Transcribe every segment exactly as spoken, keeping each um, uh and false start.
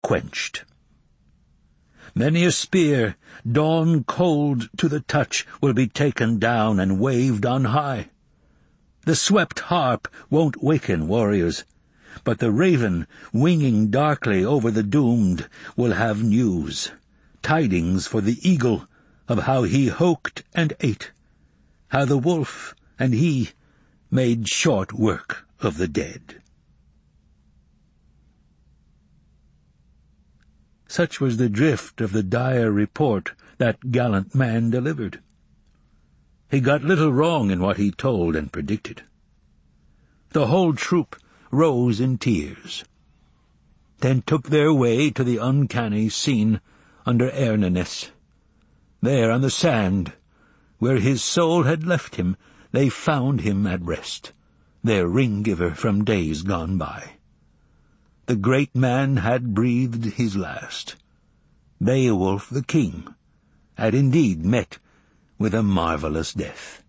quenched. Many a spear, dawn cold to the touch, will be taken down and waved on high. The swept harp won't waken warriors, but the raven, winging darkly over the doomed, will have news, tidings for the eagle of how he hoked and ate, how the wolf and he made short work of the dead. Such was the drift of the dire report that gallant man delivered. He got little wrong in what he told and predicted. The whole troop rose in tears, then took their way to the uncanny scene under Ernannes. There on the sand, where his soul had left him, they found him at rest, their ring-giver from days gone by. The great man had breathed his last. Beowulf the king had indeed met with a marvelous death.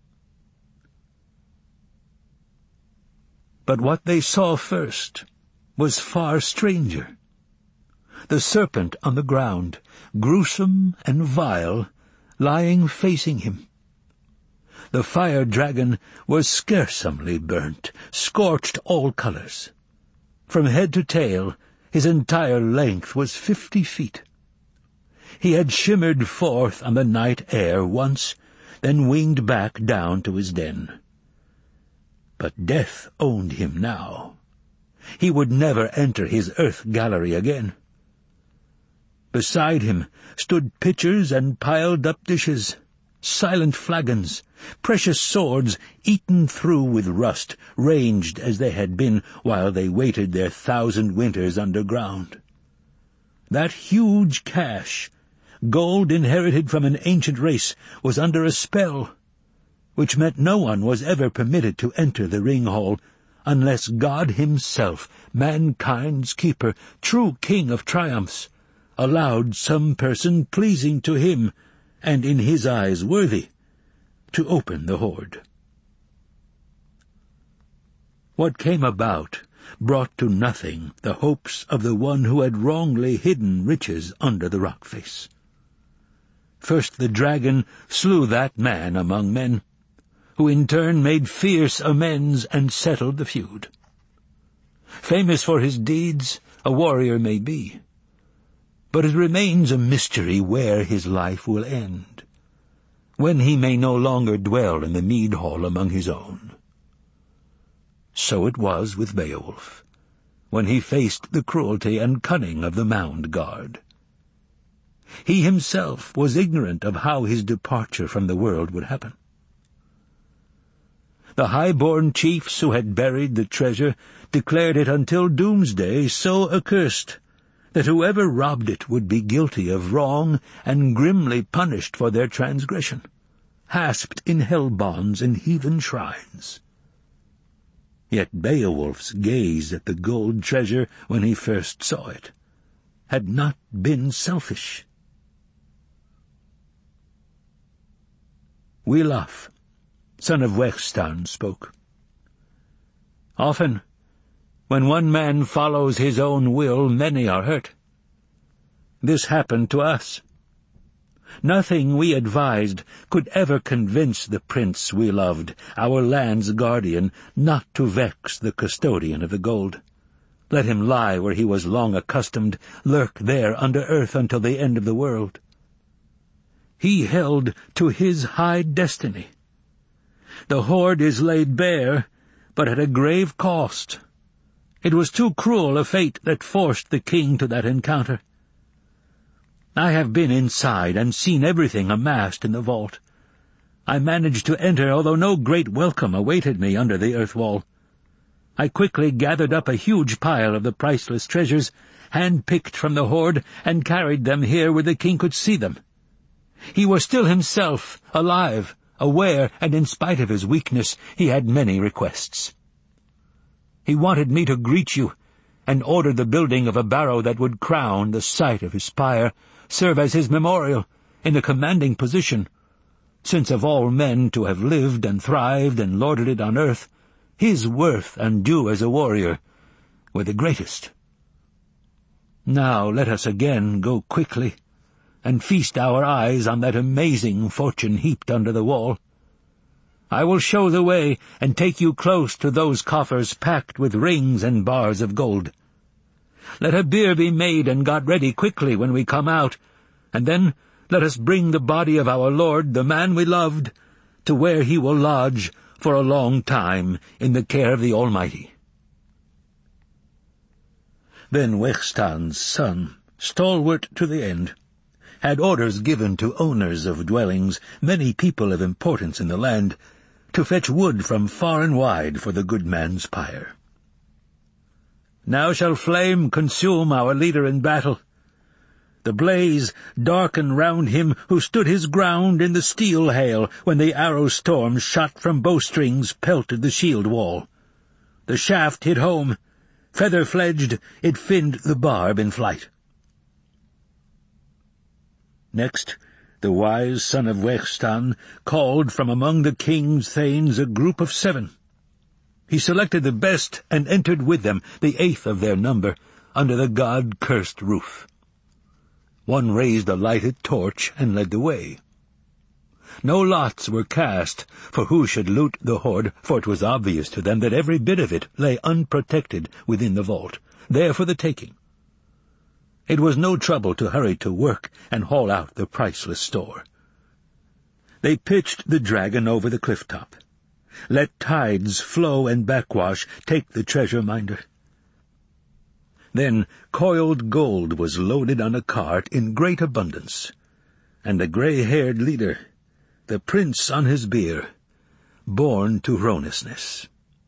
But what they saw first was far stranger. The serpent on the ground, gruesome and vile, lying facing him. The fire dragon was scarsomely burnt, scorched all colors. From head to tail, his entire length was fifty feet. He had shimmered forth on the night air once, then winged back down to his den. But death owned him now. He would never enter his earth gallery again. Beside him stood pitchers and piled-up dishes, silent flagons, precious swords eaten through with rust, ranged as they had been while they waited their thousand winters underground. That huge cache, gold inherited from an ancient race, was under a spell, which meant no one was ever permitted to enter the ring hall unless God himself, mankind's keeper, true king of triumphs, allowed some person pleasing to him, and in his eyes worthy, to open the hoard. What came about brought to nothing the hopes of the one who had wrongly hidden riches under the rock face. First the dragon slew that man among men, who in turn made fierce amends and settled the feud. Famous for his deeds, a warrior may be, but it remains a mystery where his life will end, when he may no longer dwell in the mead hall among his own. So it was with Beowulf, when he faced the cruelty and cunning of the mound guard. He himself was ignorant of how his departure from the world would happen. The high-born chiefs who had buried the treasure declared it until doomsday so accursed that whoever robbed it would be guilty of wrong and grimly punished for their transgression, hasped in hell bonds in heathen shrines. Yet Beowulf's gaze at the gold treasure when he first saw it had not been selfish. Wiglaf, son of Wehstan, spoke. Often, when one man follows his own will, many are hurt. This happened to us. Nothing we advised could ever convince the prince we loved, our land's guardian, not to vex the custodian of the gold. Let him lie where he was long accustomed, lurk there under earth until the end of the world. He held to his high destiny. The hoard is laid bare, but at a grave cost. It was too cruel a fate that forced the king to that encounter. I have been inside and seen everything amassed in the vault. I managed to enter, although no great welcome awaited me under the earth wall. I quickly gathered up a huge pile of the priceless treasures, hand-picked from the hoard, and carried them here where the king could see them. He was still himself, alive, aware, and in spite of his weakness, he had many requests. He wanted me to greet you, and ordered the building of a barrow that would crown the site of his spire, serve as his memorial, in a commanding position, since of all men to have lived and thrived and lorded it on earth, his worth and due as a warrior were the greatest. Now let us again go quickly, and feast our eyes on that amazing fortune heaped under the wall. I will show the way, and take you close to those coffers packed with rings and bars of gold. Let a bier be made and got ready quickly when we come out, and then let us bring the body of our Lord, the man we loved, to where he will lodge for a long time in the care of the Almighty." Then Wehstan's son, stalwart to the end, had orders given to owners of dwellings, many people of importance in the land, to fetch wood from far and wide for the good man's pyre. "Now shall flame consume our leader in battle. The blaze darken round him who stood his ground in the steel hail when the arrow storm shot from bowstrings pelted the shield wall. The shaft hit home. Feather-fledged, it finned the barb in flight." Next, the wise son of Wehstan called from among the king's thanes a group of seven. He selected the best and entered with them, the eighth of their number, under the god-cursed roof. One raised a lighted torch and led the way. No lots were cast for who should loot the hoard, for it was obvious to them that every bit of it lay unprotected within the vault, there for the taking. It was no trouble to hurry to work and haul out the priceless store. They pitched the dragon over the cliff top. Let tides flow and backwash take the treasure-minder. Then coiled gold was loaded on a cart in great abundance, and the grey-haired leader, the prince on his bier, born to Hronesness.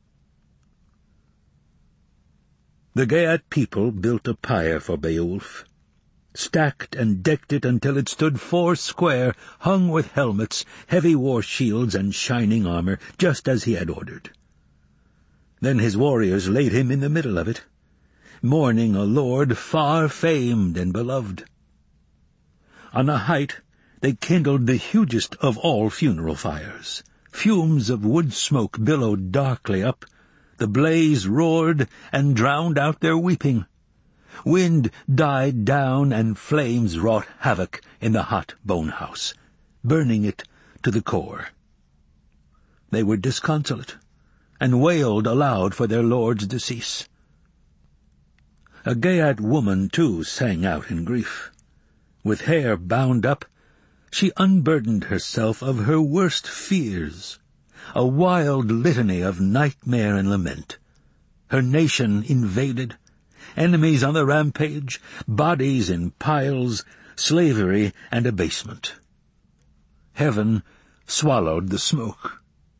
The Geat people built a pyre for Beowulf, stacked and decked it until it stood four square, hung with helmets, heavy war shields, and shining armor, just as he had ordered. Then his warriors laid him in the middle of it, mourning a lord far famed and beloved. On a height they kindled the hugest of all funeral fires. Fumes of wood smoke billowed darkly up. The blaze roared and drowned out their weeping. Wind died down, and flames wrought havoc in the hot bone-house, burning it to the core. They were disconsolate, and wailed aloud for their lord's decease. A Geat woman, too, sang out in grief. With hair bound up, she unburdened herself of her worst fears, a wild litany of nightmare and lament. Her nation invaded, enemies on the rampage, bodies in piles, slavery and abasement. Heaven swallowed the smoke.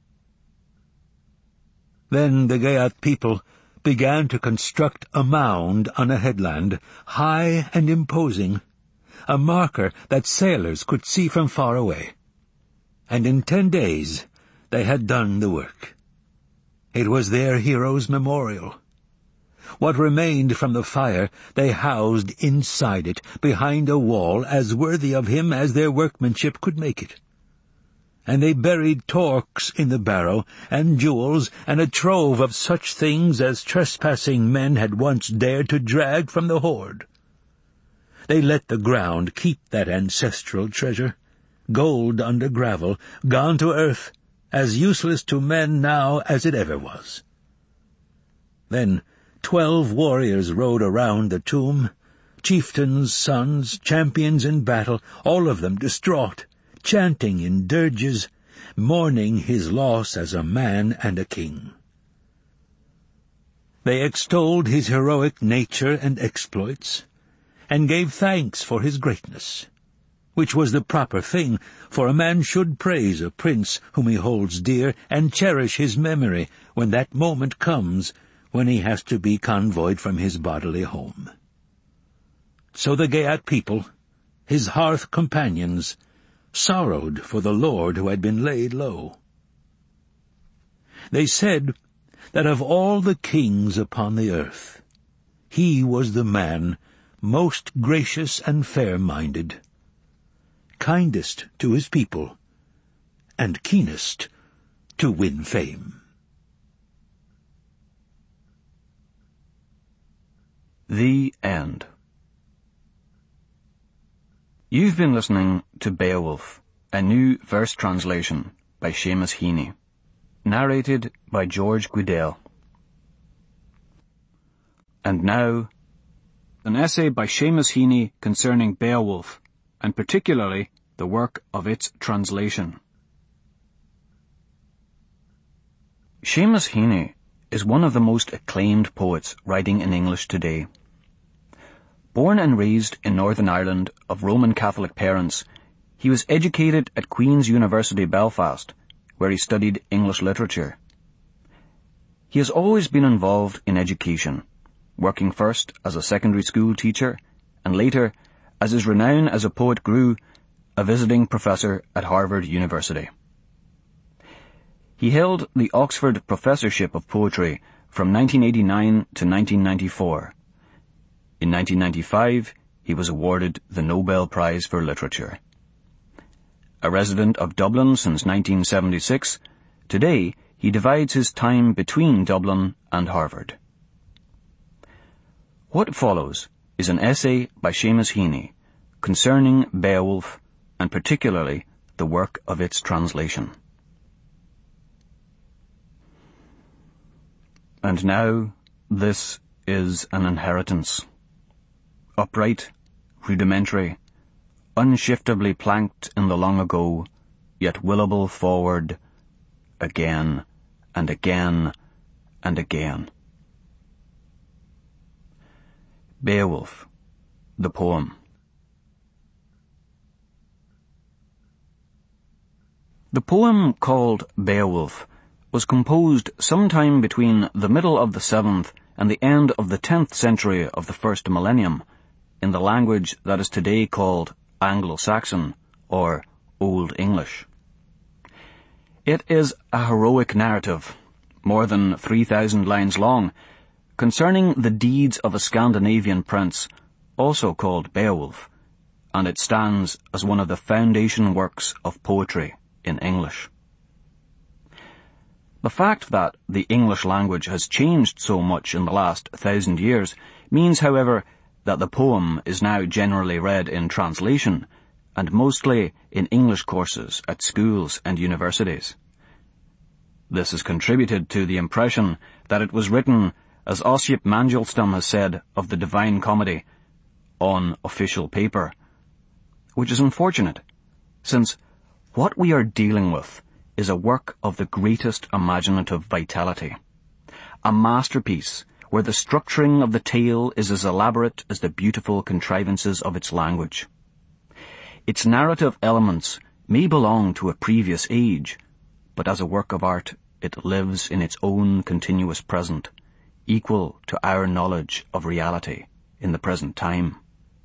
Then the Geat people began to construct a mound on a headland, high and imposing, a marker that sailors could see from far away. And in ten days they had done the work. It was their hero's memorial. What remained from the fire they housed inside it, behind a wall as worthy of him as their workmanship could make it. And they buried torques in the barrow, and jewels, and a trove of such things as trespassing men had once dared to drag from the hoard. They let the ground keep that ancestral treasure, gold under gravel, gone to earth, as useless to men now as it ever was. Then twelve warriors rode around the tomb, chieftains' sons, champions in battle, all of them distraught, chanting in dirges, mourning his loss as a man and a king. They extolled his heroic nature and exploits, and gave thanks for his greatness, which was the proper thing, for a man should praise a prince whom he holds dear, and cherish his memory when that moment comes when he has to be convoyed from his bodily home. So the Geat people, his hearth companions, sorrowed for the lord who had been laid low. They said that of all the kings upon the earth, he was the man most gracious and fair-minded, kindest to his people, and keenest to win fame. The End. You've been listening to Beowulf, a new verse translation by Seamus Heaney, narrated by George Guidell. And now, an essay by Seamus Heaney concerning Beowulf, and particularly the work of its translation. Seamus Heaney is one of the most acclaimed poets writing in English today. Born and raised in Northern Ireland of Roman Catholic parents, he was educated at Queen's University Belfast, where he studied English literature. He has always been involved in education, working first as a secondary school teacher, and later, as his renown as a poet grew, a visiting professor at Harvard University. He held the Oxford Professorship of Poetry from nineteen eighty-nine to nineteen ninety-four. In nineteen ninety-five, he was awarded the Nobel Prize for Literature. A resident of Dublin since nineteen seventy-six, today he divides his time between Dublin and Harvard. What follows is an essay by Seamus Heaney concerning Beowulf, and particularly the work of its translation. And now, this is an inheritance. Upright, rudimentary, unshiftably planked in the long ago, yet willable forward, again, and again, and again. Beowulf, the poem. The poem called Beowulf was composed sometime between the middle of the seventh and the end of the tenth century of the first millennium, in the language that is today called Anglo-Saxon, or Old English. It is a heroic narrative, more than three thousand lines long, concerning the deeds of a Scandinavian prince, also called Beowulf, and it stands as one of the foundation works of poetry in English. The fact that the English language has changed so much in the last thousand years means, however, that the poem is now generally read in translation, and mostly in English courses at schools and universities. This has contributed to the impression that it was written, as Ossiep Mandelstam has said of the Divine Comedy, on official paper, which is unfortunate, since what we are dealing with is a work of the greatest imaginative vitality, a masterpiece where the structuring of the tale is as elaborate as the beautiful contrivances of its language. Its narrative elements may belong to a previous age, but as a work of art it lives in its own continuous present, equal to our knowledge of reality in the present time.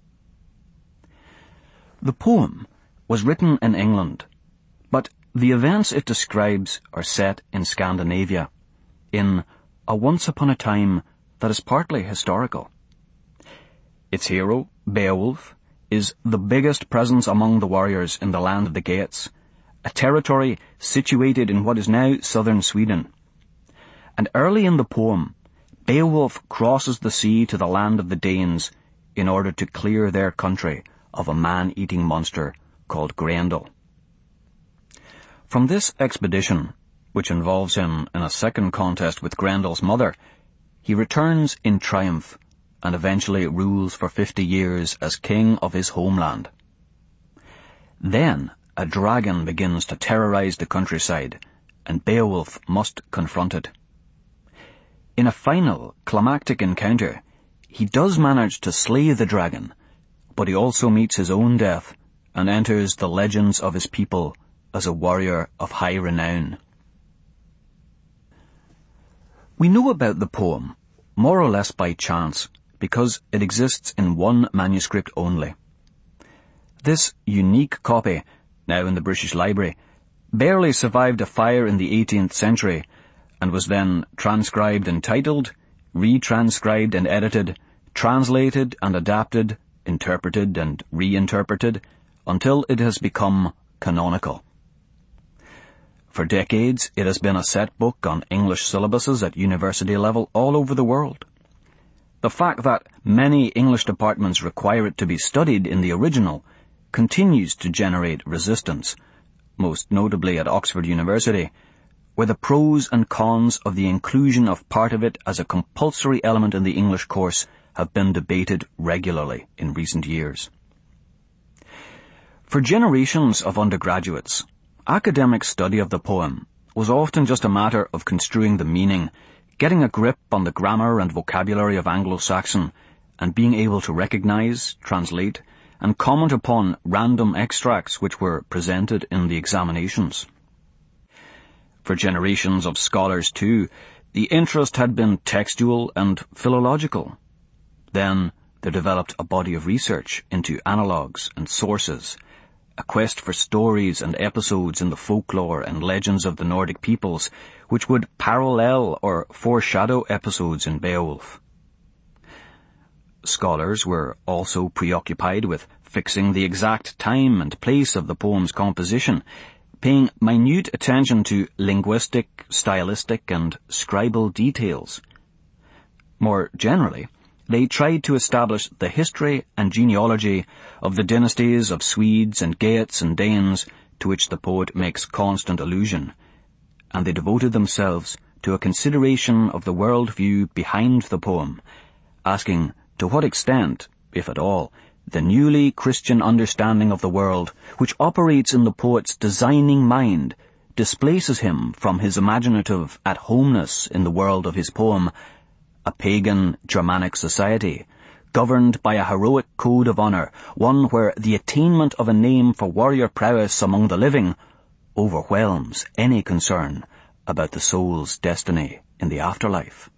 The poem was written in England, but the events it describes are set in Scandinavia, in a once-upon-a-time that is partly historical. Its hero, Beowulf, is the biggest presence among the warriors in the land of the Geats, a territory situated in what is now southern Sweden. And early in the poem, Beowulf crosses the sea to the land of the Danes in order to clear their country of a man-eating monster called Grendel. From this expedition, which involves him in a second contest with Grendel's mother, he returns in triumph and eventually rules for fifty years as king of his homeland. Then a dragon begins to terrorize the countryside, and Beowulf must confront it. In a final, climactic encounter, he does manage to slay the dragon, but he also meets his own death and enters the legends of his people as a warrior of high renown. We know about the poem, more or less by chance, because it exists in one manuscript only. This unique copy, now in the British Library, barely survived a fire in the eighteenth century, and was then transcribed and titled, retranscribed and edited, translated and adapted, interpreted and reinterpreted, until it has become canonical. For decades, it has been a set book on English syllabuses at university level all over the world. The fact that many English departments require it to be studied in the original continues to generate resistance, most notably at Oxford University, where the pros and cons of the inclusion of part of it as a compulsory element in the English course have been debated regularly in recent years. For generations of undergraduates, academic study of the poem was often just a matter of construing the meaning, getting a grip on the grammar and vocabulary of Anglo-Saxon, and being able to recognize, translate, and comment upon random extracts which were presented in the examinations. For generations of scholars, too, the interest had been textual and philological. Then there developed a body of research into analogues and sources, a quest for stories and episodes in the folklore and legends of the Nordic peoples, which would parallel or foreshadow episodes in Beowulf. Scholars were also preoccupied with fixing the exact time and place of the poem's composition, paying minute attention to linguistic, stylistic, and scribal details. More generally, they tried to establish the history and genealogy of the dynasties of Swedes and Geats and Danes to which the poet makes constant allusion, and they devoted themselves to a consideration of the world view behind the poem, asking to what extent, if at all, the newly Christian understanding of the world, which operates in the poet's designing mind, displaces him from his imaginative at-homeness in the world of his poem, a pagan Germanic society, governed by a heroic code of honour, one where the attainment of a name for warrior prowess among the living overwhelms any concern about the soul's destiny in the afterlife.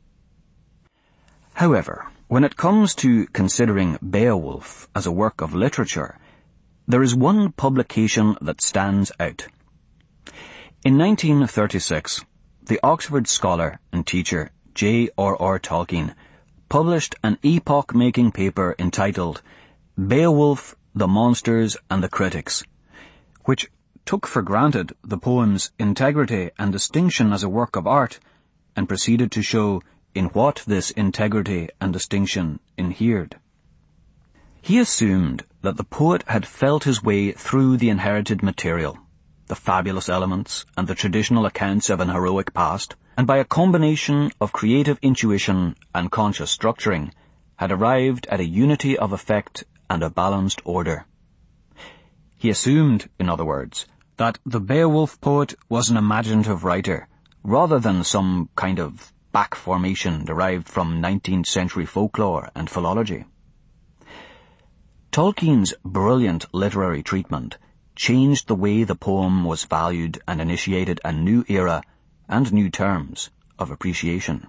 However, when it comes to considering Beowulf as a work of literature, there is one publication that stands out. In nineteen thirty-six, the Oxford scholar and teacher J R R Tolkien published an epoch-making paper entitled Beowulf, the Monsters and the Critics, which took for granted the poem's integrity and distinction as a work of art, and proceeded to show in what this integrity and distinction inhered. He assumed that the poet had felt his way through the inherited material, the fabulous elements and the traditional accounts of an heroic past, and by a combination of creative intuition and conscious structuring, had arrived at a unity of effect and a balanced order. He assumed, in other words, that the Beowulf poet was an imaginative writer, rather than some kind of back formation derived from nineteenth century folklore and philology. Tolkien's brilliant literary treatment changed the way the poem was valued and initiated a new era and new terms of appreciation.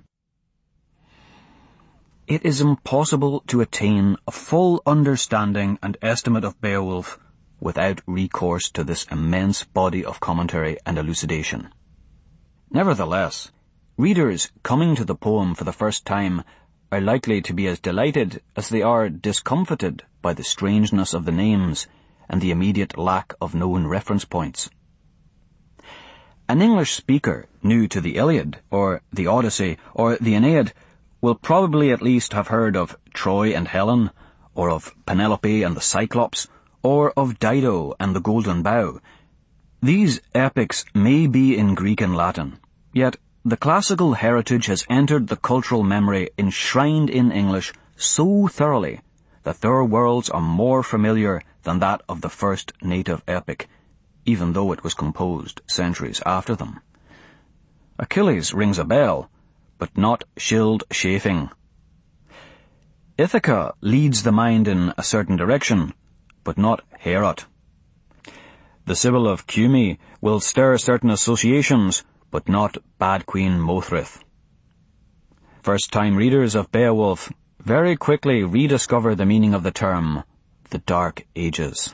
It is impossible to attain a full understanding and estimate of Beowulf without recourse to this immense body of commentary and elucidation. Nevertheless, readers coming to the poem for the first time are likely to be as delighted as they are discomfited by the strangeness of the names and the immediate lack of known reference points. An English speaker new to the Iliad, or the Odyssey, or the Aeneid will probably at least have heard of Troy and Helen, or of Penelope and the Cyclops, or of Dido and the Golden Bough. These epics may be in Greek and Latin, yet the classical heritage has entered the cultural memory enshrined in English so thoroughly that their worlds are more familiar than that of the first native epic, even though it was composed centuries after them. Achilles rings a bell, but not Scyld Scefing. Ithaca leads the mind in a certain direction, but not Heorot. The Sibyl of Cumae will stir certain associations, but not Bad Queen Mothrith. First-time readers of Beowulf very quickly rediscover the meaning of the term, the Dark Ages.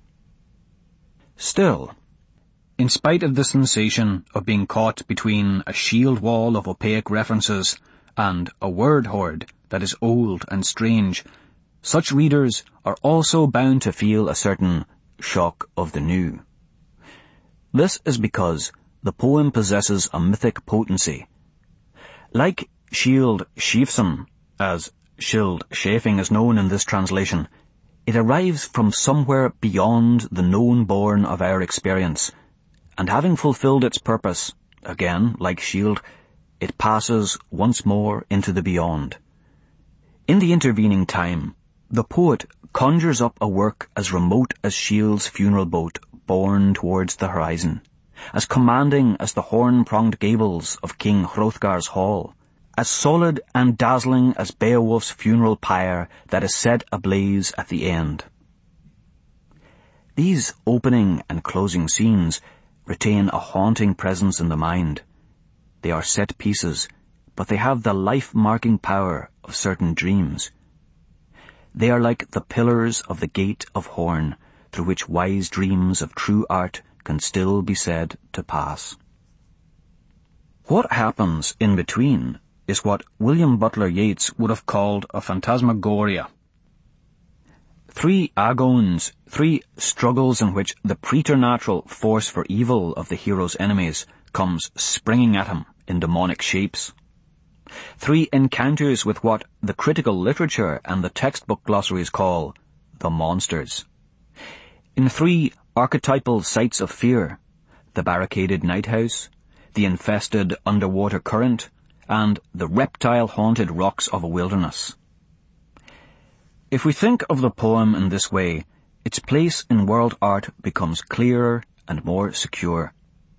Still, in spite of the sensation of being caught between a shield wall of opaque references and a word hoard that is old and strange, such readers are also bound to feel a certain shock of the new. This is because the poem possesses a mythic potency. Like Scyld Scefson, as Scyld Scefing is known in this translation, It arrives from somewhere beyond the known bourne of our experience, and having fulfilled its purpose, again, like Shield, it passes once more into the beyond. In the intervening time, the poet conjures up a work as remote as Shield's funeral boat borne towards the horizon, as commanding as the horn-pronged gables of King Hrothgar's hall, as solid and dazzling as Beowulf's funeral pyre that is set ablaze at the end. These opening and closing scenes retain a haunting presence in the mind. They are set pieces, but they have the life-marking power of certain dreams. They are like the pillars of the gate of horn, through which wise dreams of true art can still be said to pass. What happens in between is what William Butler Yeats would have called a phantasmagoria. Three agons, three struggles in which the preternatural force for evil of the hero's enemies comes springing at him in demonic shapes. Three encounters with what the critical literature and the textbook glossaries call the monsters. In three archetypal sites of fear, the barricaded night house, the infested underwater current, and the reptile-haunted rocks of a wilderness. If we think of the poem in this way, its place in world art becomes clearer and more secure.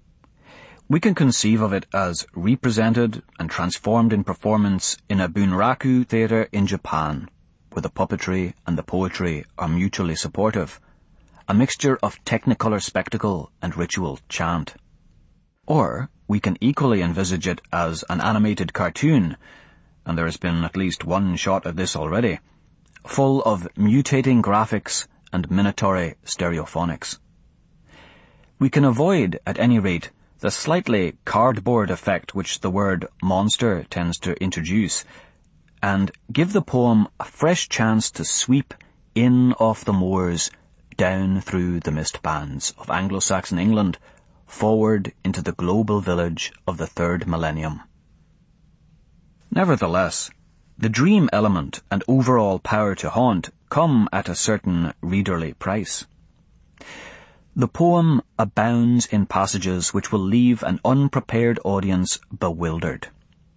We can conceive of it as represented and transformed in performance in a bunraku theatre in Japan, where the puppetry and the poetry are mutually supportive, a mixture of technicolor spectacle and ritual chant. Or we can equally envisage it as an animated cartoon, and there has been at least one shot of this already, full of mutating graphics and minatory stereophonics. We can avoid, at any rate, the slightly cardboard effect which the word monster tends to introduce, and give the poem a fresh chance to sweep in off the moors, down through the mist bands of Anglo-Saxon England, forward into the global village of the third millennium. Nevertheless, the dream element and overall power to haunt come at a certain readerly price. The poem abounds in passages which will leave an unprepared audience bewildered.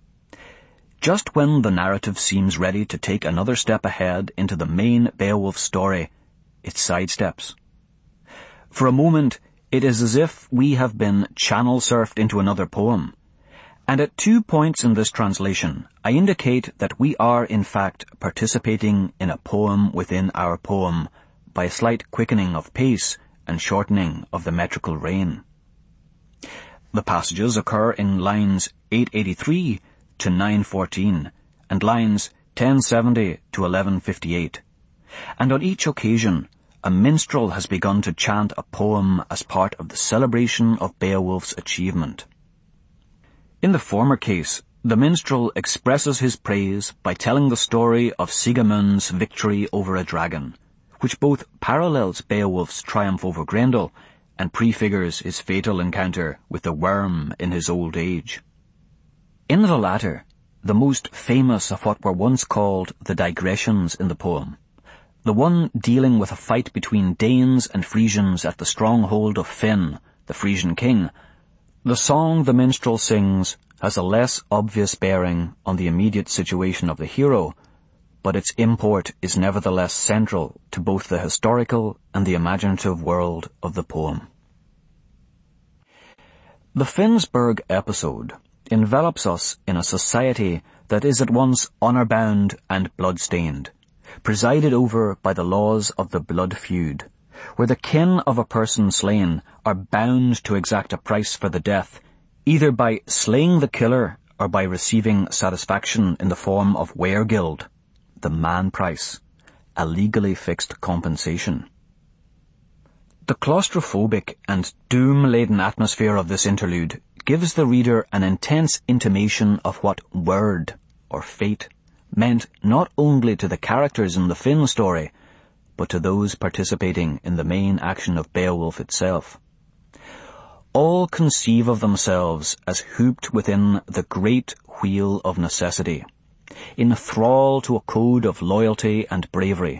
Just when the narrative seems ready to take another step ahead into the main Beowulf story, it sidesteps. For a moment, it is as if we have been channel-surfed into another poem, and at two points in this translation, I indicate that we are in fact participating in a poem within our poem by a slight quickening of pace and shortening of the metrical rein. The passages occur in lines eight eighty-three to nine fourteen and lines ten seventy to eleven fifty-eight, and on each occasion a minstrel has begun to chant a poem as part of the celebration of Beowulf's achievement. In the former case, the minstrel expresses his praise by telling the story of Siegmund's victory over a dragon, which both parallels Beowulf's triumph over Grendel and prefigures his fatal encounter with the worm in his old age. In the latter, the most famous of what were once called the digressions in the poem, the one dealing with a fight between Danes and Frisians at the stronghold of Finn, the Frisian king, the song the minstrel sings has a less obvious bearing on the immediate situation of the hero, but its import is nevertheless central to both the historical and the imaginative world of the poem. The Finnsburg episode envelops us in a society that is at once honour-bound and blood-stained, presided over by the laws of the blood feud, where the kin of a person slain are bound to exact a price for the death, either by slaying the killer or by receiving satisfaction in the form of weregild, the man price, a legally fixed compensation. The claustrophobic and doom-laden atmosphere of this interlude gives the reader an intense intimation of what word, or fate, meant not only to the characters in the Finn story, but to those participating in the main action of Beowulf itself. All conceive of themselves as hooped within the great wheel of necessity, in thrall to a code of loyalty and bravery,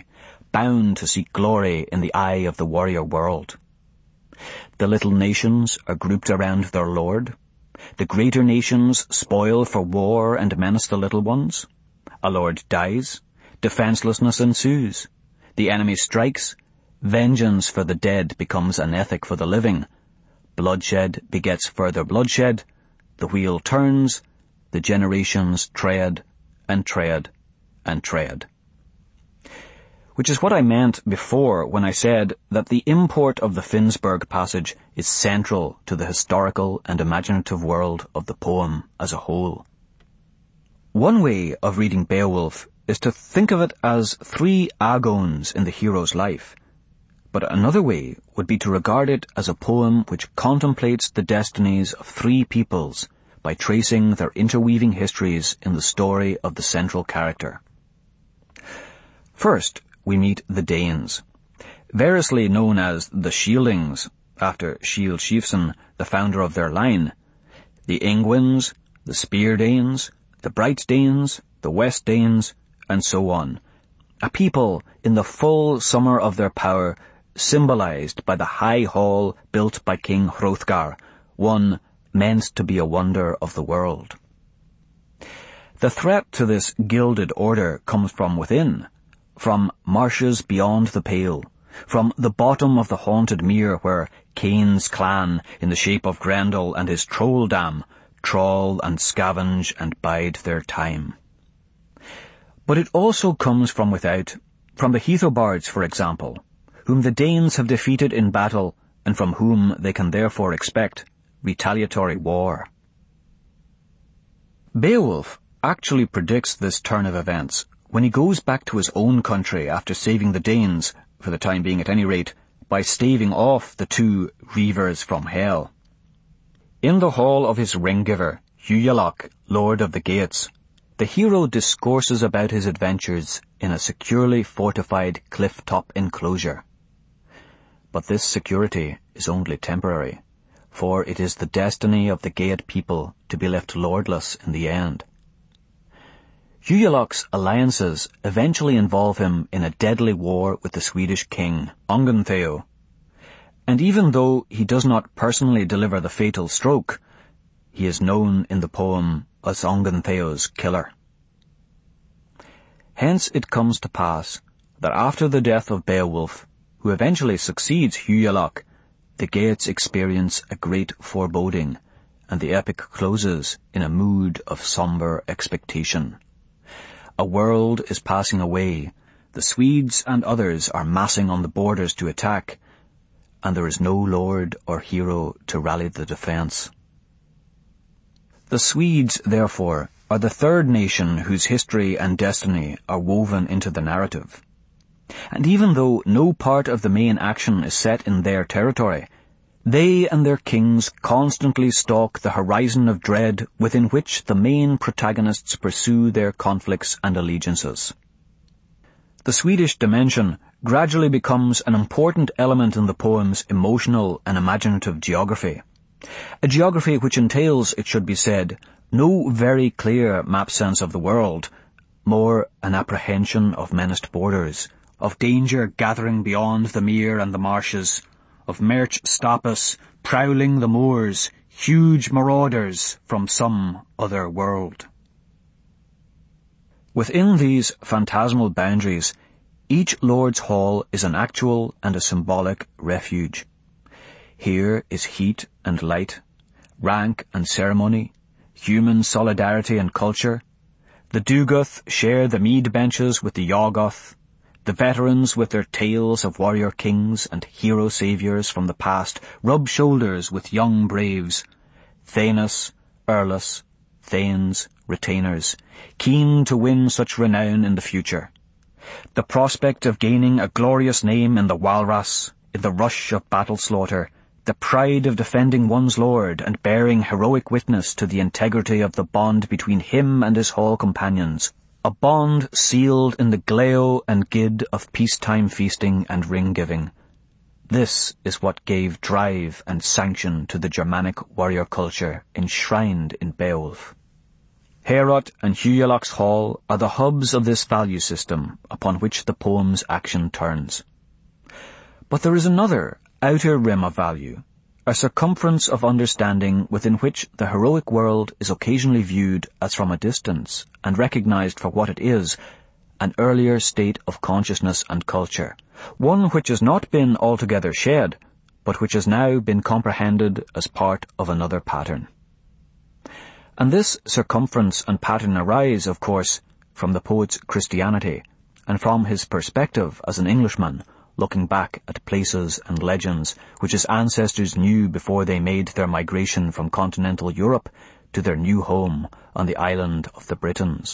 bound to seek glory in the eye of the warrior world. The little nations are grouped around their lord. The greater nations spoil for war and menace the little ones. A lord dies. Defenselessness ensues. The enemy strikes. Vengeance for the dead becomes an ethic for the living. Bloodshed begets further bloodshed. The wheel turns. The generations tread and tread and tread. Which is what I meant before when I said that the import of the Finnsburg passage is central to the historical and imaginative world of the poem as a whole. One way of reading Beowulf is to think of it as three agons in the hero's life, but another way would be to regard it as a poem which contemplates the destinies of three peoples by tracing their interweaving histories in the story of the central character. First, we meet the Danes, variously known as the Shieldings, after Shield Shiefson, the founder of their line, the Ingwins, the Spear Danes, the Bright Danes, the West Danes, and so on, a people in the full summer of their power, symbolized by the high hall built by King Hrothgar, one meant to be a wonder of the world. The threat to this gilded order comes from within, from marshes beyond the pale, from the bottom of the haunted mere where Cain's clan, in the shape of Grendel and his troll dam, trawl and scavenge and bide their time. But it also comes from without, from the Heathobards, for example, whom the Danes have defeated in battle and from whom they can therefore expect retaliatory war. Beowulf actually predicts this turn of events when he goes back to his own country after saving the Danes, for the time being at any rate, by staving off the two reavers from hell. In the hall of his ring-giver, Hughelok, Lord of the Gates, the hero discourses about his adventures in a securely fortified cliff-top enclosure. But this security is only temporary, for it is the destiny of the Geat people to be left lordless in the end. Hughelok's alliances eventually involve him in a deadly war with the Swedish king, Ongentheow, and even though he does not personally deliver the fatal stroke, he is known in the poem as Ongentheow's killer. Hence it comes to pass that after the death of Beowulf, who eventually succeeds Hughelok, the Geats experience a great foreboding, and the epic closes in a mood of somber expectation. A world is passing away, the Swedes and others are massing on the borders to attack, and there is no lord or hero to rally the defence. The Swedes, therefore, are the third nation whose history and destiny are woven into the narrative. And even though no part of the main action is set in their territory, they and their kings constantly stalk the horizon of dread within which the main protagonists pursue their conflicts and allegiances. The Swedish dimension gradually becomes an important element in the poem's emotional and imaginative geography. A geography which entails, it should be said, no very clear map sense of the world, more an apprehension of menaced borders, of danger gathering beyond the mere and the marshes, of Merch Stapus prowling the moors, huge marauders from some other world. Within these phantasmal boundaries, each lord's hall is an actual and a symbolic refuge. Here is heat and light, rank and ceremony, human solidarity and culture. The Duguth share the mead benches with the Yawgoth, the veterans with their tales of warrior kings and hero saviours from the past rub shoulders with young braves, Thanes, Earlus, Thanes, retainers, keen to win such renown in the future. The prospect of gaining a glorious name in the Walras, in the rush of battle slaughter, the pride of defending one's lord and bearing heroic witness to the integrity of the bond between him and his hall companions, a bond sealed in the gleo and gid of peacetime feasting and ring-giving. This is what gave drive and sanction to the Germanic warrior culture enshrined in Beowulf. Heorot and Hugeloc's Hall are the hubs of this value system upon which the poem's action turns. But there is another, outer rim of value, a circumference of understanding within which the heroic world is occasionally viewed as from a distance and recognized for what it is, an earlier state of consciousness and culture, one which has not been altogether shed, but which has now been comprehended as part of another pattern. And this circumference and pattern arise, of course, from the poet's Christianity, and from his perspective as an Englishman, looking back at places and legends which his ancestors knew before they made their migration from continental Europe to their new home on the island of the Britons.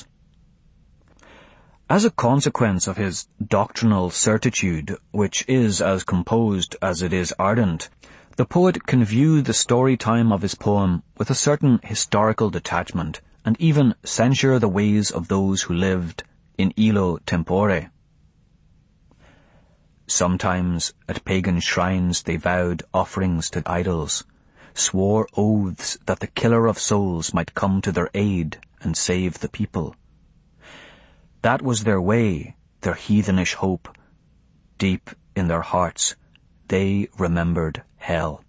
As a consequence of his doctrinal certitude, which is as composed as it is ardent, the poet can view the story time of his poem with a certain historical detachment, and even censure the ways of those who lived in illo tempore. Sometimes at pagan shrines they vowed offerings to idols, swore oaths that the killer of souls might come to their aid and save the people. That was their way, their heathenish hope. Deep in their hearts, they remembered hell.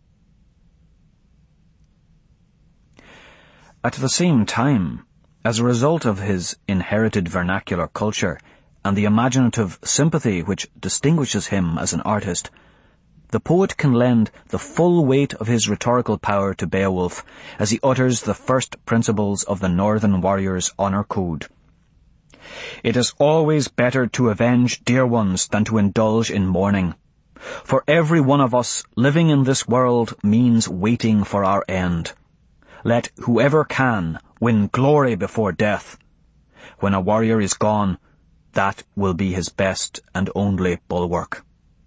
At the same time, as a result of his inherited vernacular culture and the imaginative sympathy which distinguishes him as an artist, the poet can lend the full weight of his rhetorical power to Beowulf as he utters the first principles of the Northern warrior's honour code. It is always better to avenge dear ones than to indulge in mourning. For every one of us living in this world means waiting for our end. Let whoever can win glory before death. When a warrior is gone, that will be his best and only bulwark.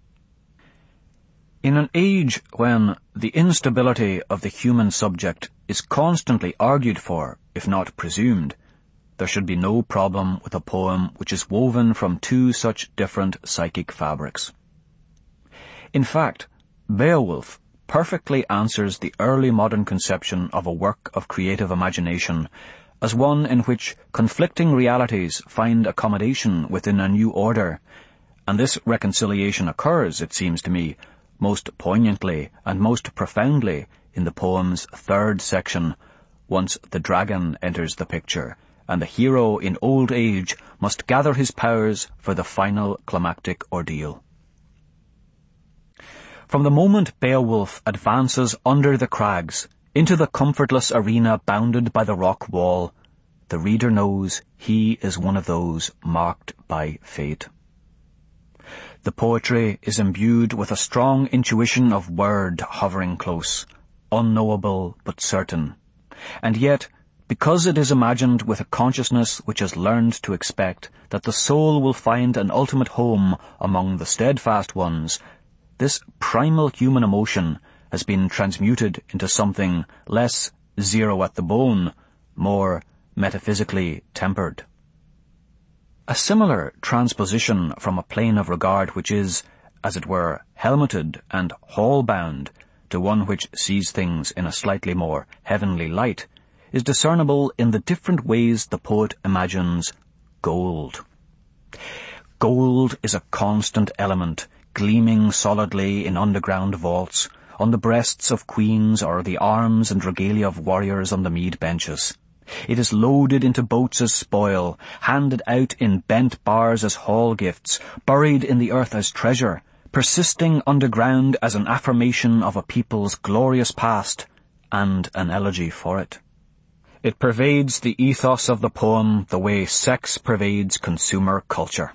In an age when the instability of the human subject is constantly argued for, if not presumed, there should be no problem with a poem which is woven from two such different psychic fabrics. In fact, Beowulf perfectly answers the early modern conception of a work of creative imagination as one in which conflicting realities find accommodation within a new order, and this reconciliation occurs, it seems to me, most poignantly and most profoundly in the poem's third section, once the dragon enters the picture, and the hero in old age must gather his powers for the final climactic ordeal. From the moment Beowulf advances under the crags, into the comfortless arena bounded by the rock wall, the reader knows he is one of those marked by fate. The poetry is imbued with a strong intuition of word hovering close, unknowable but certain, and yet, because it is imagined with a consciousness which has learned to expect that the soul will find an ultimate home among the steadfast ones, this primal human emotion has been transmuted into something less zero at the bone, more metaphysically tempered. A similar transposition from a plane of regard which is, as it were, helmeted and hall-bound to one which sees things in a slightly more heavenly light is discernible in the different ways the poet imagines gold. Gold is a constant element, gleaming solidly in underground vaults, on the breasts of queens or the arms and regalia of warriors on the mead benches. It is loaded into boats as spoil, handed out in bent bars as hall gifts, buried in the earth as treasure, persisting underground as an affirmation of a people's glorious past, and an elegy for it. It pervades the ethos of the poem the way sex pervades consumer culture.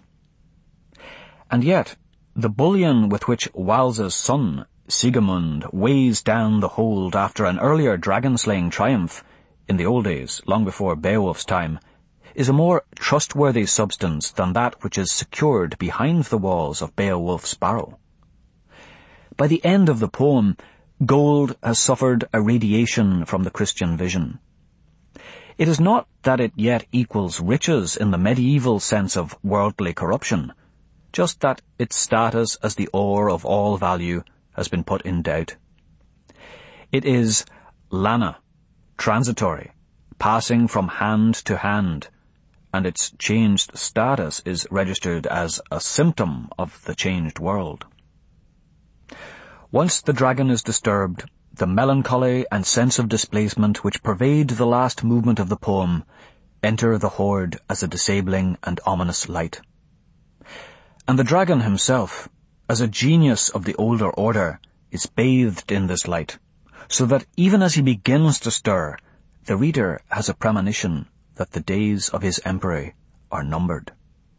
And yet, the bullion with which Walse's son, Siegmund, weighs down the hold after an earlier dragon-slaying triumph, in the old days, long before Beowulf's time, is a more trustworthy substance than that which is secured behind the walls of Beowulf's barrow. By the end of the poem, gold has suffered a radiation from the Christian vision. It is not that it yet equals riches in the medieval sense of worldly corruption, just that its status as the ore of all value has been put in doubt. It is lana, transitory, passing from hand to hand, and its changed status is registered as a symptom of the changed world. Once the dragon is disturbed, the melancholy and sense of displacement which pervade the last movement of the poem enter the hoard as a disabling and ominous light. And the dragon himself, as a genius of the older order, is bathed in this light, so that even as he begins to stir, the reader has a premonition that the days of his empery are numbered.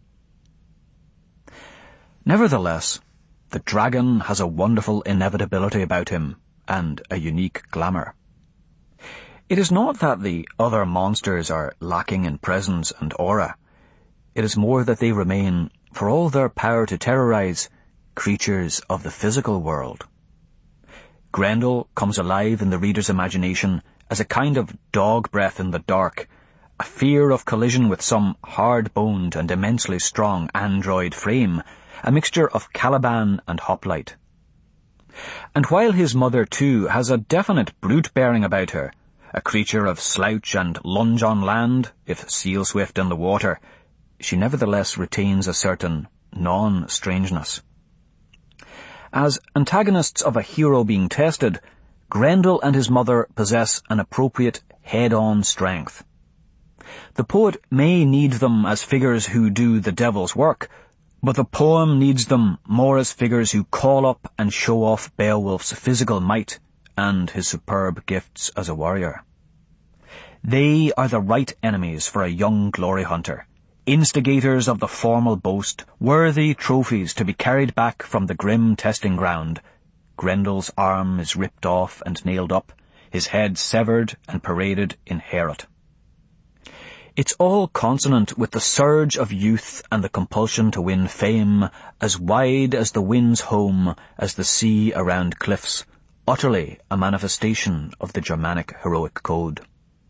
Nevertheless, the dragon has a wonderful inevitability about him, and a unique glamour. It is not that the other monsters are lacking in presence and aura. It is more that they remain, for all their power to terrorize, creatures of the physical world. Grendel comes alive in the reader's imagination as a kind of dog breath in the dark, a fear of collision with some hard-boned and immensely strong android frame, a mixture of Caliban and hoplite. And while his mother, too, has a definite brute bearing about her, a creature of slouch and lunge on land, if seal-swift in the water, she nevertheless retains a certain non-strangeness. As antagonists of a hero being tested, Grendel and his mother possess an appropriate head-on strength. The poet may need them as figures who do the devil's work, but the poem needs them more as figures who call up and show off Beowulf's physical might and his superb gifts as a warrior. They are the right enemies for a young glory hunter, instigators of the formal boast, worthy trophies to be carried back from the grim testing ground. Grendel's arm is ripped off and nailed up, his head severed and paraded in Heorot. It's all consonant with the surge of youth and the compulsion to win fame, as wide as the wind's home, as the sea around cliffs, utterly a manifestation of the Germanic heroic code.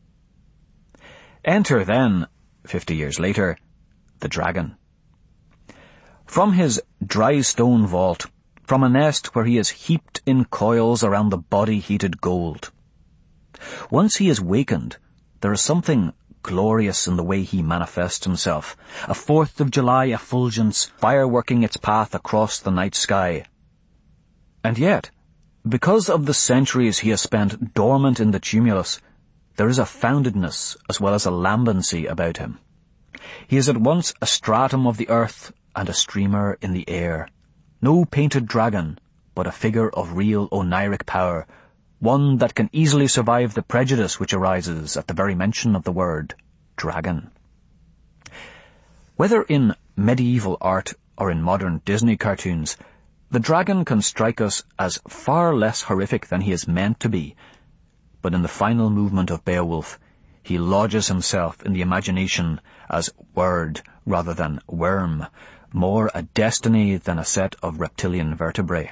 Enter, then, fifty years later, the dragon. From his dry stone vault, from a nest where he is heaped in coils around the body-heated gold. Once he is wakened, there is something glorious in the way he manifests himself, a Fourth of July effulgence fireworking its path across the night sky. And yet, because of the centuries he has spent dormant in the tumulus, there is a foundedness as well as a lambency about him. He is at once a stratum of the earth and a streamer in the air. No painted dragon, but a figure of real oniric power, one that can easily survive the prejudice which arises at the very mention of the word dragon. Whether in medieval art or in modern Disney cartoons, the dragon can strike us as far less horrific than he is meant to be, but in the final movement of Beowulf, he lodges himself in the imagination as word rather than worm, more a destiny than a set of reptilian vertebrae.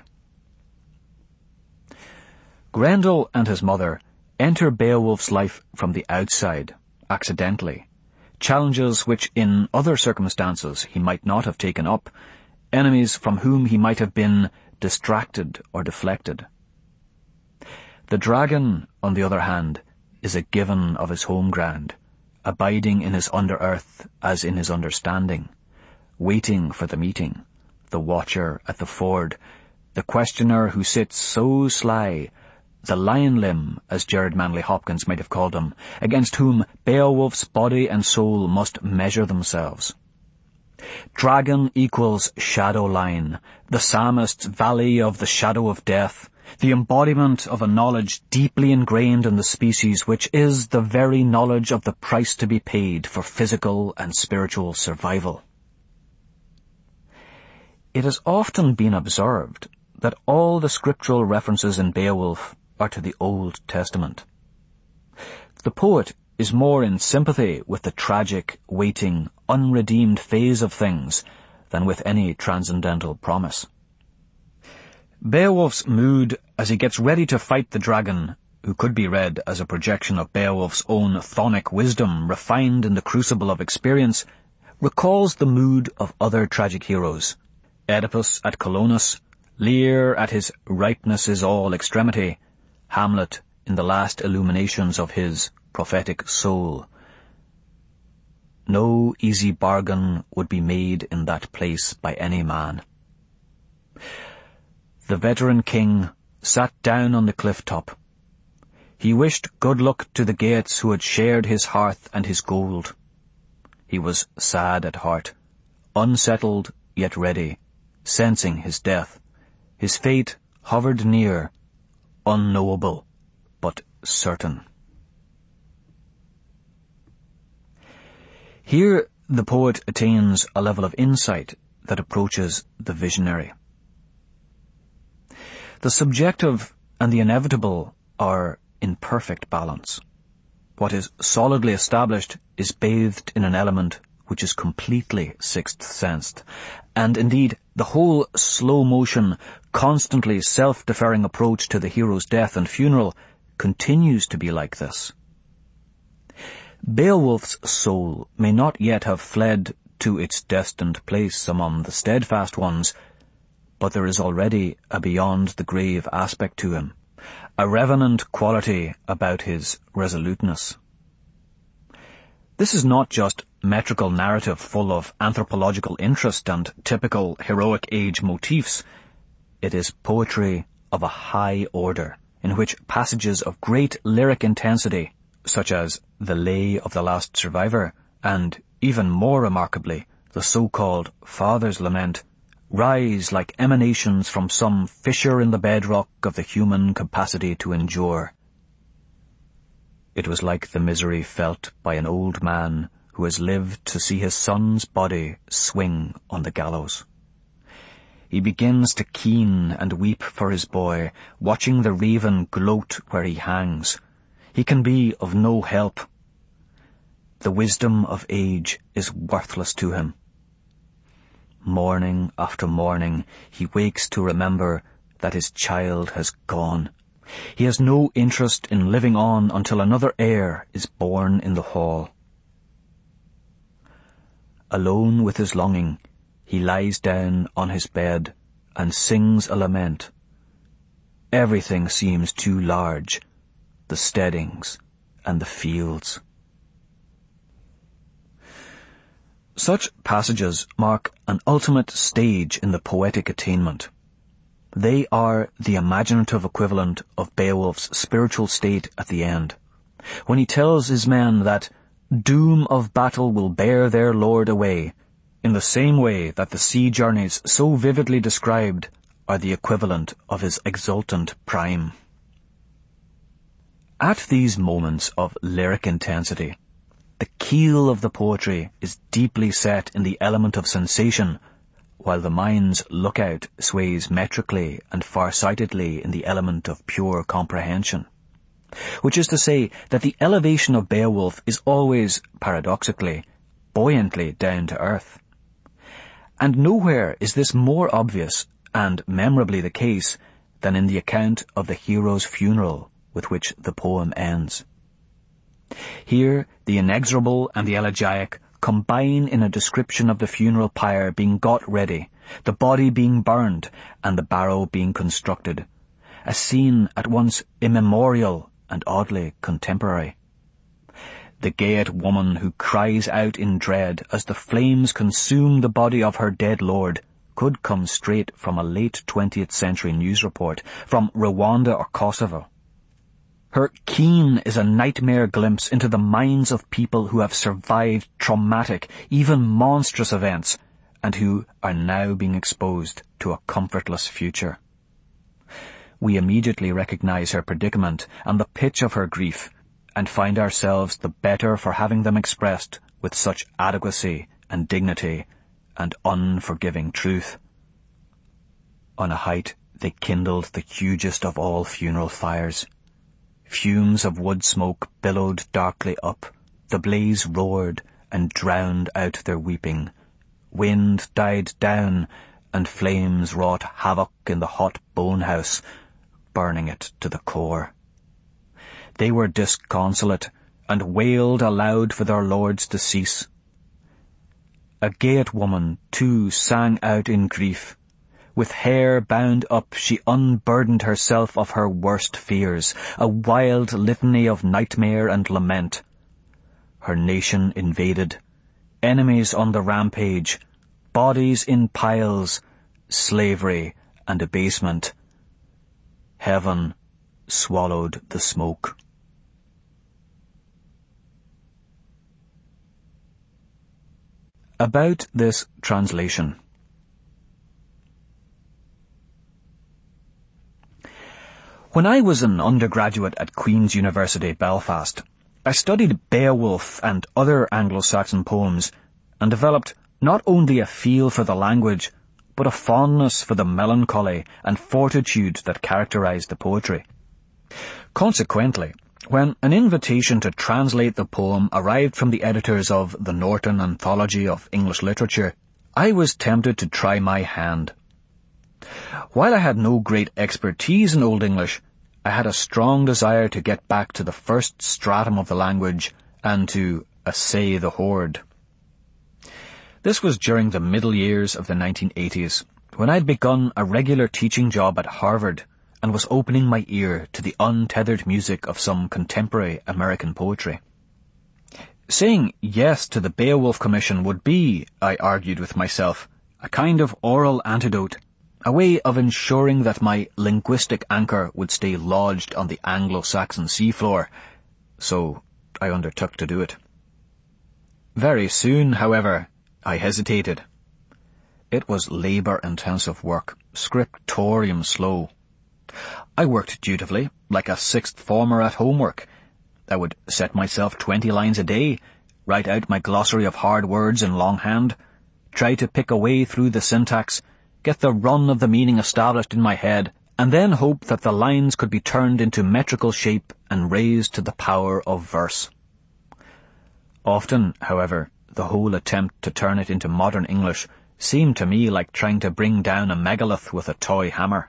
Grendel and his mother enter Beowulf's life from the outside, accidentally, challenges which in other circumstances he might not have taken up, enemies from whom he might have been distracted or deflected. The dragon, on the other hand, is a given of his home ground, abiding in his under-earth as in his understanding, waiting for the meeting, the watcher at the ford, the questioner who sits so sly, the lion limb, as Gerard Manley Hopkins might have called him, against whom Beowulf's body and soul must measure themselves. Dragon equals shadow line, the psalmist's valley of the shadow of death, the embodiment of a knowledge deeply ingrained in the species which is the very knowledge of the price to be paid for physical and spiritual survival. It has often been observed that all the scriptural references in Beowulf are to the Old Testament. The poet is more in sympathy with the tragic, waiting, unredeemed phase of things than with any transcendental promise. Beowulf's mood as he gets ready to fight the dragon, who could be read as a projection of Beowulf's own chthonic wisdom refined in the crucible of experience, recalls the mood of other tragic heroes. Oedipus at Colonus, Lear at his ripeness is all extremity, Hamlet in the last illuminations of his prophetic soul. No easy bargain would be made in that place by any man. The veteran king sat down on the cliff top. He wished good luck to the Geats who had shared his hearth and his gold. He was sad at heart, unsettled yet ready, sensing his death. His fate hovered near, unknowable, but certain. Here the poet attains a level of insight that approaches the visionary. The subjective and the inevitable are in perfect balance. What is solidly established is bathed in an element which is completely sixth-sensed, and indeed the whole slow-motion, constantly self-deferring approach to the hero's death and funeral continues to be like this. Beowulf's soul may not yet have fled to its destined place among the steadfast ones, but there is already a beyond-the-grave aspect to him, a revenant quality about his resoluteness. This is not just metrical narrative full of anthropological interest and typical heroic age motifs. It is poetry of a high order, in which passages of great lyric intensity, such as the Lay of the Last Survivor, and, even more remarkably, the so-called Father's Lament, rise like emanations from some fissure in the bedrock of the human capacity to endure. It was like the misery felt by an old man who has lived to see his son's body swing on the gallows. He begins to keen and weep for his boy, watching the raven gloat where he hangs. He can be of no help. The wisdom of age is worthless to him. Morning after morning, he wakes to remember that his child has gone. He has no interest in living on until another heir is born in the hall. Alone with his longing, he lies down on his bed and sings a lament. Everything seems too large, the steadings and the fields. Such passages mark an ultimate stage in the poetic attainment. They are the imaginative equivalent of Beowulf's spiritual state at the end, when he tells his men that doom of battle will bear their lord away, in the same way that the sea journeys so vividly described are the equivalent of his exultant prime. At these moments of lyric intensity, the keel of the poetry is deeply set in the element of sensation, while the mind's lookout sways metrically and far-sightedly in the element of pure comprehension. Which is to say that the elevation of Beowulf is always, paradoxically, buoyantly down to earth. And nowhere is this more obvious, and memorably the case, than in the account of the hero's funeral with which the poem ends. Here, the inexorable and the elegiac combine in a description of the funeral pyre being got ready, the body being burned, and the barrow being constructed, a scene at once immemorial and oddly contemporary. The Geat woman who cries out in dread as the flames consume the body of her dead lord could come straight from a late twentieth century news report, from Rwanda or Kosovo. Her keen is a nightmare glimpse into the minds of people who have survived traumatic, even monstrous events, and who are now being exposed to a comfortless future. We immediately recognize her predicament and the pitch of her grief, and find ourselves the better for having them expressed with such adequacy and dignity and unforgiving truth. On a height they kindled the hugest of all funeral fires. Fumes of wood smoke billowed darkly up, the blaze roared and drowned out their weeping. Wind died down, and flames wrought havoc in the hot bone house, burning it to the core. They were disconsolate, and wailed aloud for their lord's decease. A Geat woman, too, sang out in grief, With hair bound up, she unburdened herself of her worst fears, a wild litany of nightmare and lament. Her nation invaded, enemies on the rampage, bodies in piles, slavery and abasement. Heaven swallowed the smoke. About this translation. When I was an undergraduate at Queen's University, Belfast, I studied Beowulf and other Anglo-Saxon poems and developed not only a feel for the language, but a fondness for the melancholy and fortitude that characterized the poetry. Consequently, when an invitation to translate the poem arrived from the editors of the Norton Anthology of English Literature, I was tempted to try my hand. While I had no great expertise in Old English, I had a strong desire to get back to the first stratum of the language and to essay the horde. This was during the middle years of the nineteen eighties, when I'd begun a regular teaching job at Harvard and was opening my ear to the untethered music of some contemporary American poetry. Saying yes to the Beowulf Commission would be, I argued with myself, a kind of oral antidote, a way of ensuring that my linguistic anchor would stay lodged on the Anglo-Saxon seafloor, so I undertook to do it. Very soon, however, I hesitated. It was labour-intensive work, scriptorium slow. I worked dutifully, like a sixth former at homework. I would set myself twenty lines a day, write out my glossary of hard words in longhand, try to pick a way through the syntax, get the run of the meaning established in my head, and then hope that the lines could be turned into metrical shape and raised to the power of verse. Often, however, the whole attempt to turn it into modern English seemed to me like trying to bring down a megalith with a toy hammer.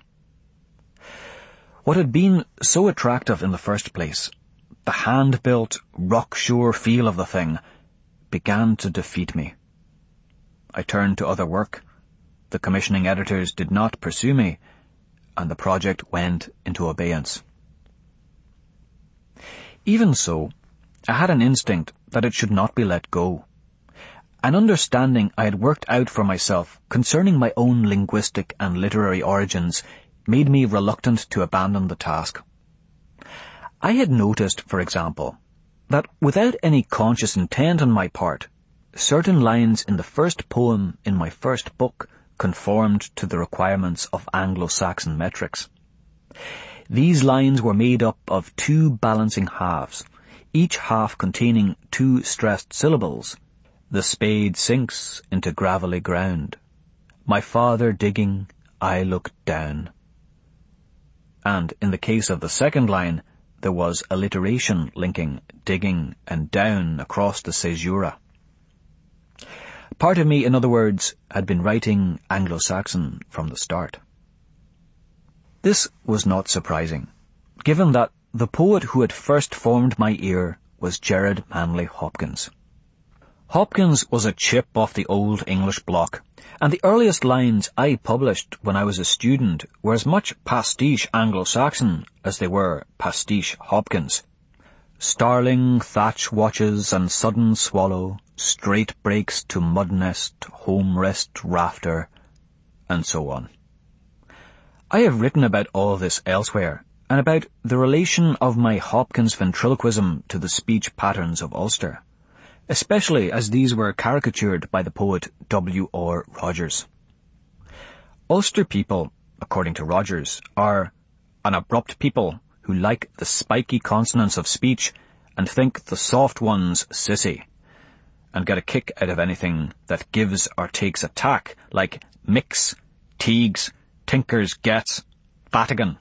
What had been so attractive in the first place, the hand-built, rock-sure feel of the thing, began to defeat me. I turned to other work. The commissioning editors did not pursue me, and the project went into abeyance. Even so, I had an instinct that it should not be let go. An understanding I had worked out for myself concerning my own linguistic and literary origins made me reluctant to abandon the task. I had noticed, for example, that without any conscious intent on my part, certain lines in the first poem in my first book conformed to the requirements of Anglo-Saxon metrics. These lines were made up of two balancing halves, each half containing two stressed syllables. The spade sinks into gravelly ground. My father digging, I looked down. And in the case of the second line, there was alliteration linking digging and down across the caesura. Part of me, in other words, had been writing Anglo-Saxon from the start. This was not surprising, given that the poet who had first formed my ear was Gerard Manley Hopkins. Hopkins was a chip off the old English block, and the earliest lines I published when I was a student were as much pastiche Anglo-Saxon as they were pastiche Hopkins. Starling thatch watches and sudden swallow, straight breaks to mud nest, home rest rafter, and so on. I have written about all this elsewhere, and about the relation of my Hopkins ventriloquism to the speech patterns of Ulster, especially as these were caricatured by the poet W R Rogers. Ulster people, according to Rogers, are an abrupt people who like the spiky consonants of speech and think the soft ones sissy, and get a kick out of anything that gives or takes a tack, like mix, teagues, tinkers, gets, Vatican.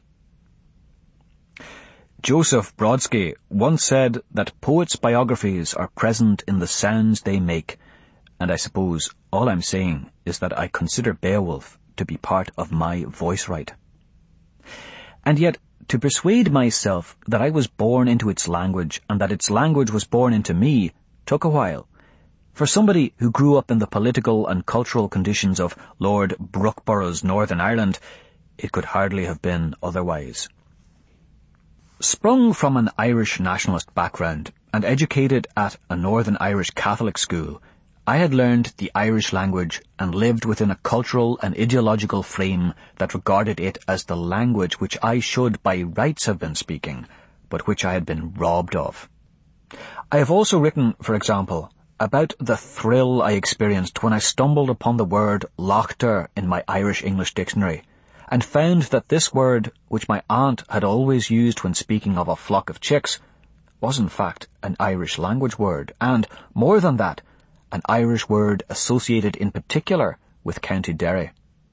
Joseph Brodsky once said that poets' biographies are present in the sounds they make, and I suppose all I'm saying is that I consider Beowulf to be part of my voice right. And yet, to persuade myself that I was born into its language and that its language was born into me took a while, For somebody who grew up in the political and cultural conditions of Lord Brookborough's Northern Ireland, it could hardly have been otherwise. Sprung from an Irish nationalist background and educated at a Northern Irish Catholic school, I had learned the Irish language and lived within a cultural and ideological frame that regarded it as the language which I should by rights have been speaking, but which I had been robbed of. I have also written, for example, about the thrill I experienced when I stumbled upon the word laughter in my Irish-English dictionary, and found that this word, which my aunt had always used when speaking of a flock of chicks, was in fact an Irish language word, and, more than that, an Irish word associated in particular with County Derry.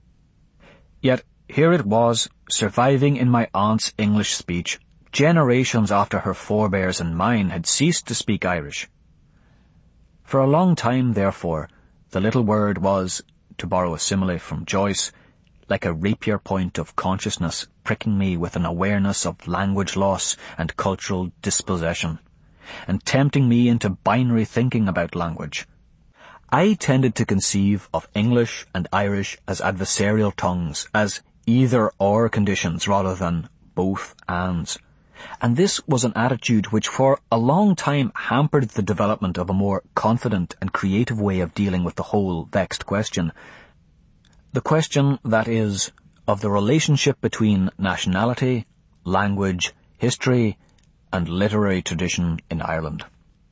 Yet here it was, surviving in my aunt's English speech, generations after her forebears and mine had ceased to speak Irish. For a long time, therefore, the little word was, to borrow a simile from Joyce, like a rapier point of consciousness pricking me with an awareness of language loss and cultural dispossession, and tempting me into binary thinking about language. I tended to conceive of English and Irish as adversarial tongues, as either-or conditions rather than both-ands. And this was an attitude which for a long time hampered the development of a more confident and creative way of dealing with the whole vexed question. The question, that is, of the relationship between nationality, language, history, and literary tradition in Ireland.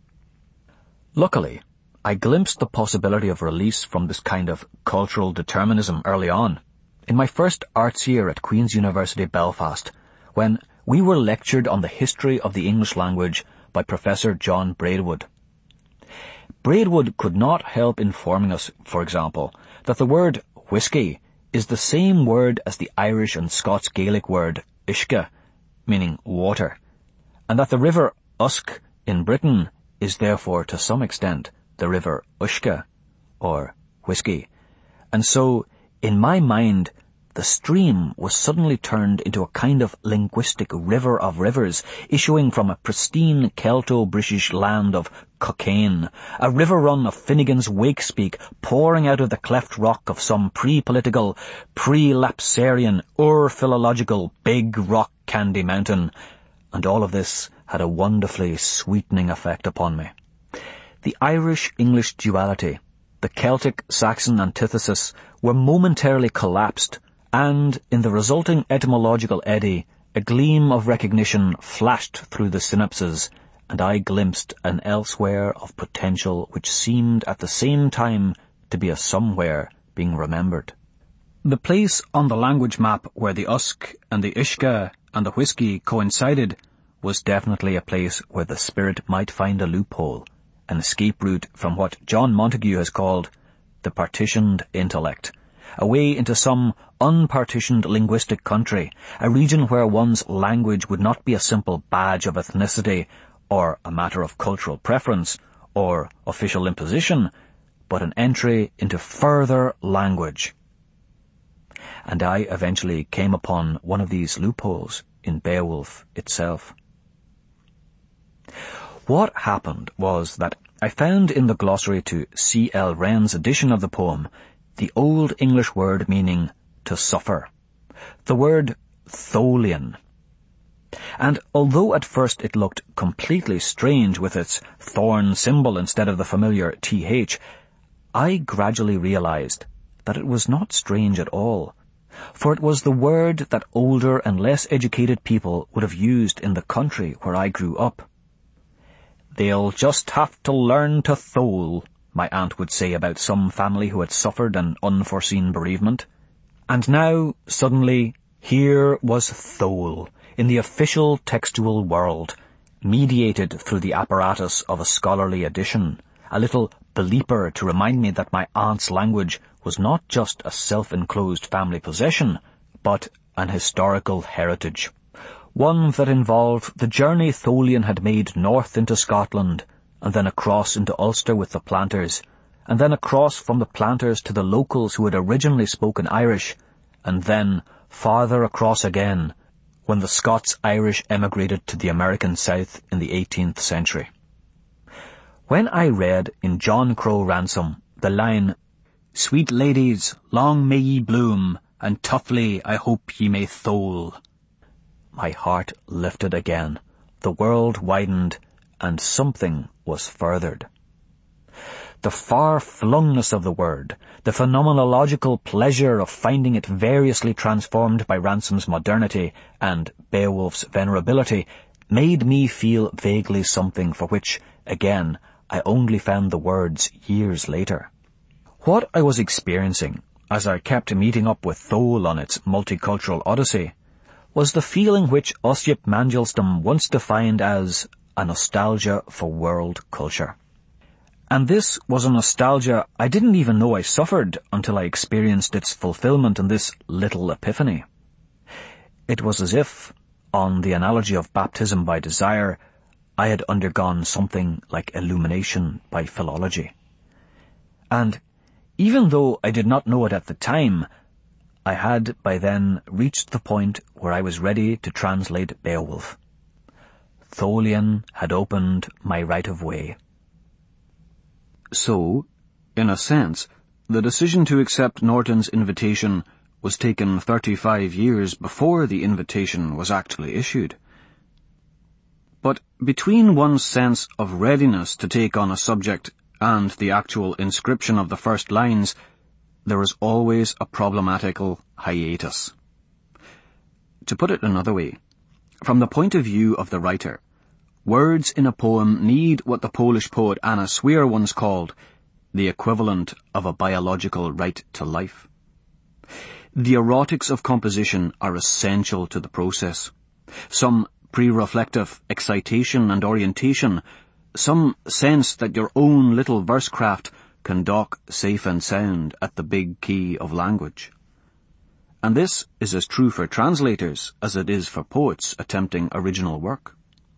Luckily, I glimpsed the possibility of release from this kind of cultural determinism early on, in my first arts year at Queen's University Belfast, when we were lectured on the history of the English language by Professor John Braidwood. Braidwood could not help informing us, for example, that the word whiskey is the same word as the Irish and Scots Gaelic word uisce, meaning water, and that the river Usk in Britain is therefore to some extent the river Uisce, or whiskey. And so, in my mind, the stream was suddenly turned into a kind of linguistic river of rivers, issuing from a pristine Celto-British land of cocaine, a river run of Finnegan's Wake-speak pouring out of the cleft rock of some pre-political, pre-lapsarian, ur-philological big rock candy mountain, and all of this had a wonderfully sweetening effect upon me. The Irish-English duality, the Celtic-Saxon antithesis, were momentarily collapsed, and, in the resulting etymological eddy, a gleam of recognition flashed through the synapses, and I glimpsed an elsewhere of potential which seemed at the same time to be a somewhere being remembered. The place on the language map where the Usk and the Uisce and the whiskey coincided was definitely a place where the spirit might find a loophole, an escape route from what John Montague has called the partitioned intellect, a way into some unpartitioned linguistic country, a region where one's language would not be a simple badge of ethnicity or a matter of cultural preference or official imposition, but an entry into further language. And I eventually came upon one of these loopholes in Beowulf itself. What happened was that I found in the glossary to C L Wren's edition of the poem the Old English word meaning to suffer, the word tholian. And although at first it looked completely strange with its thorn symbol instead of the familiar th, I gradually realized that it was not strange at all, for it was the word that older and less educated people would have used in the country where I grew up. "They'll just have to learn to thole," my aunt would say about some family who had suffered an unforeseen bereavement. And now, suddenly, here was thole, in the official textual world, mediated through the apparatus of a scholarly edition, a little bleeper to remind me that my aunt's language was not just a self-enclosed family possession, but an historical heritage, one that involved the journey Tholian had made north into Scotland, and then across into Ulster with the planters, and then across from the planters to the locals who had originally spoken Irish, and then farther across again, when the Scots-Irish emigrated to the American South in the eighteenth century. When I read in John Crow Ransom the line, "Sweet ladies, long may ye bloom, and toughly I hope ye may thole," my heart lifted again, the world widened, and something was furthered. The far-flungness of the word, the phenomenological pleasure of finding it variously transformed by Ransom's modernity and Beowulf's venerability, made me feel vaguely something for which, again, I only found the words years later. What I was experiencing, as I kept meeting up with Thole on its multicultural odyssey, was the feeling which Osip Mandelstam once defined as a nostalgia for world culture. And this was a nostalgia I didn't even know I suffered until I experienced its fulfillment in this little epiphany. It was as if, on the analogy of baptism by desire, I had undergone something like illumination by philology. And even though I did not know it at the time, I had by then reached the point where I was ready to translate Beowulf. Tholian had opened my right of way. So, in a sense, the decision to accept Norton's invitation was taken thirty-five years before the invitation was actually issued. But between one's sense of readiness to take on a subject and the actual inscription of the first lines, there is always a problematical hiatus. To put it another way, from the point of view of the writer, words in a poem need what the Polish poet Anna Swear once called the equivalent of a biological right to life. The erotics of composition are essential to the process. Some pre-reflective excitation and orientation, some sense that your own little versecraft can dock safe and sound at the big key of language. And this is as true for translators as it is for poets attempting original work.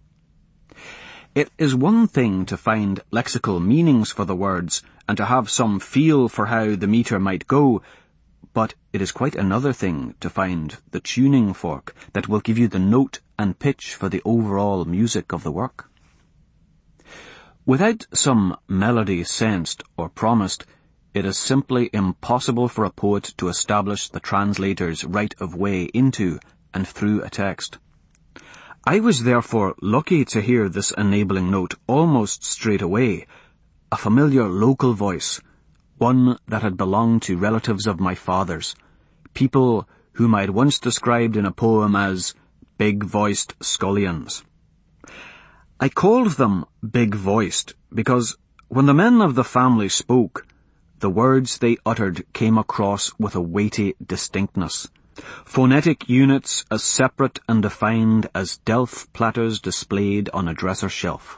It is one thing to find lexical meanings for the words and to have some feel for how the metre might go, but it is quite another thing to find the tuning fork that will give you the note and pitch for the overall music of the work. Without some melody sensed or promised, it is simply impossible for a poet to establish the translator's right of way into and through a text. I was therefore lucky to hear this enabling note almost straight away, a familiar local voice, one that had belonged to relatives of my father's, people whom I had once described in a poem as big-voiced scullions. I called them big-voiced because when the men of the family spoke, the words they uttered came across with a weighty distinctness, phonetic units as separate and defined as delf platters displayed on a dresser shelf.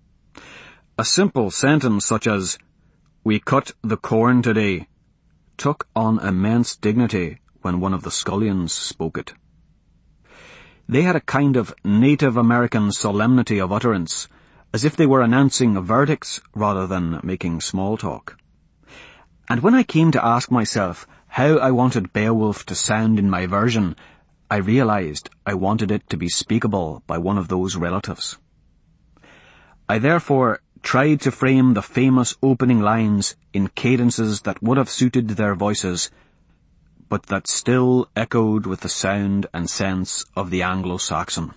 A simple sentence such as, "We cut the corn today," took on immense dignity when one of the scullions spoke it. They had a kind of Native American solemnity of utterance, as if they were announcing verdicts rather than making small talk. And when I came to ask myself how I wanted Beowulf to sound in my version, I realized I wanted it to be speakable by one of those relatives. I therefore tried to frame the famous opening lines in cadences that would have suited their voices, but that still echoed with the sound and sense of the Anglo-Saxon.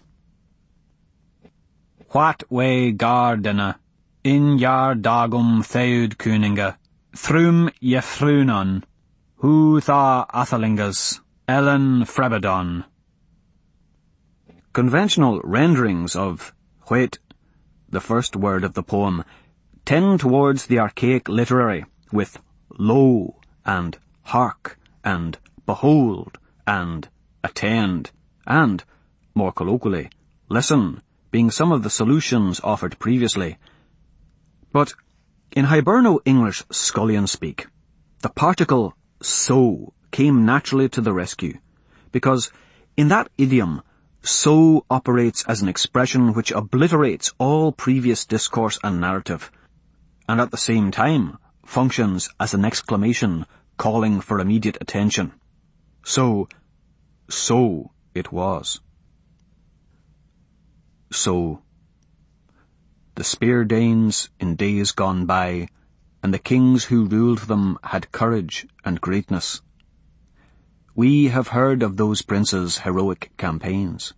What way gardena, in jar dagum theud kuninga, thrum je frunon, hu tha athalingas, ellen frebedon. Conventional renderings of whet, the first word of the poem, tend towards the archaic literary, with lo and hark and behold and attend, and, more colloquially, listen, being some of the solutions offered previously. But in Hiberno English scullion speak, the particle so came naturally to the rescue, because in that idiom, so operates as an expression which obliterates all previous discourse and narrative, and at the same time functions as an exclamation calling for immediate attention. So, so it was. So, The Spear Danes in days gone by, and the kings who ruled them had courage and greatness. We have heard of those princes' heroic campaigns.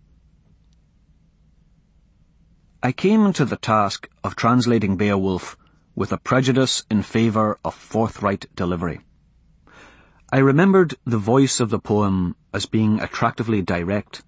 I came to the task of translating Beowulf with a prejudice in favour of forthright delivery. I remembered the voice of the poem as being attractively direct,